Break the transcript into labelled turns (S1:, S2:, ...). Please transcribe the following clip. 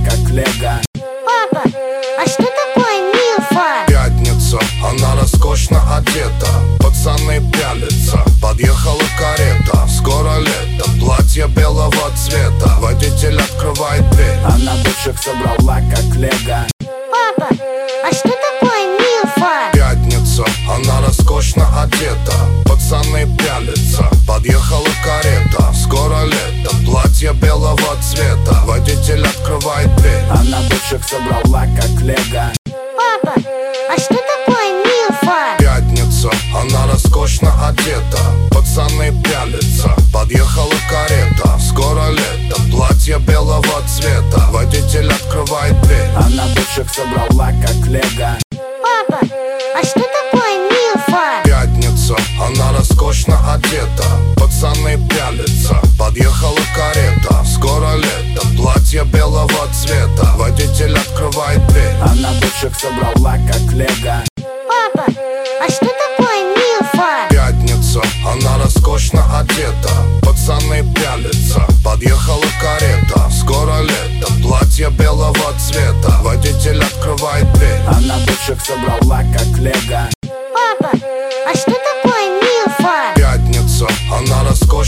S1: как лего.
S2: Папа, а что такое Милфа?
S3: Пятница, она роскошно одета, пацаны пялятся, подъехала карета. Скоро лето, платье белого цвета, водитель открывает дверь,
S1: Она бывших собрала как лего.
S2: Папа, а что такое Милфа?
S3: Пятница, она роскошно одета, пацаны пялятся, подъехала карета. Скоро лето, платье белого цвета, водитель открывает дверь,
S1: Она бывших собрала как лего.
S2: Папа, а что такое Милфа?
S3: Пятница, она роскошно одета, пацаны пялятся, подъехала карета. Скоро лето, платье белого цвета, водитель открывает дверь,
S1: Она бывших собрала как лего.
S2: Папа, а что такое Милфа?
S3: Пятница, она роскошно одета, пацаны пялятся, подъехала карета. Скоро лето, платье белого цвета, водитель открывает дверь,
S1: Она бывших собрала как лего.
S2: Папа, а что такое Милфа?
S3: Пятница, она роскошно одета, пацаны пялятся, подъехала карета. Скоро лето, платье белого цвета, водитель открывает дверь,
S1: Она бывших собрала как лего.